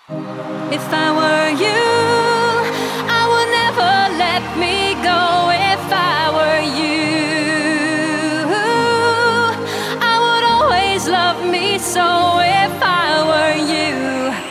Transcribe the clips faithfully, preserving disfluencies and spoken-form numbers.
If I were you, I would never let me go. If I were you, I would always love me so. If I were you.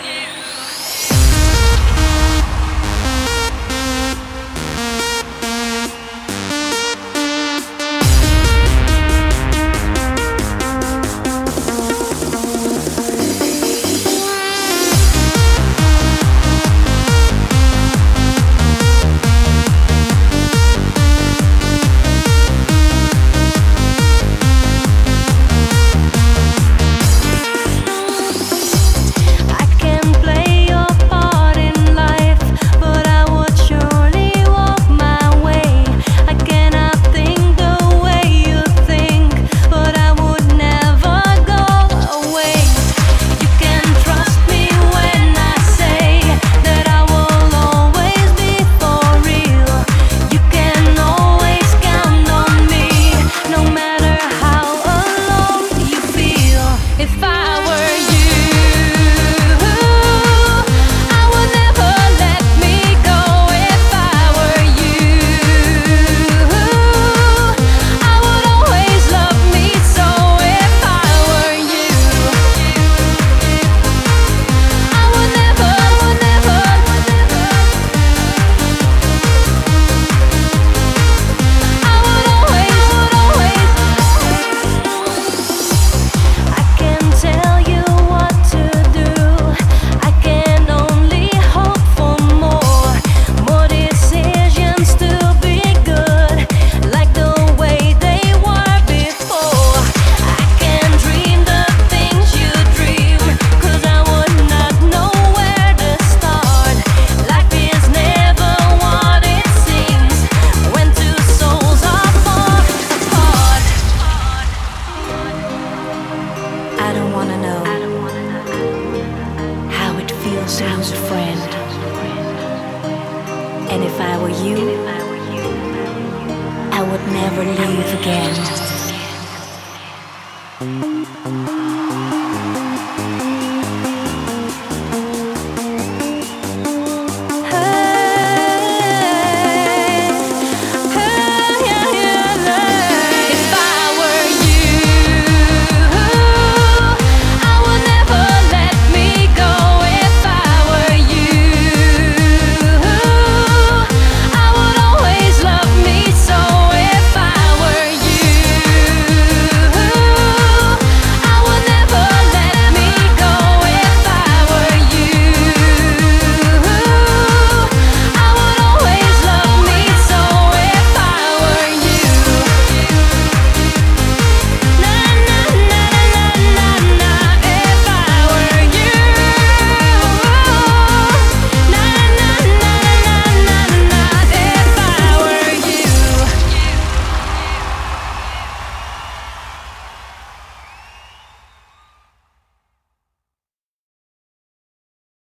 To lose a friend. And if I were you, I would never leave again.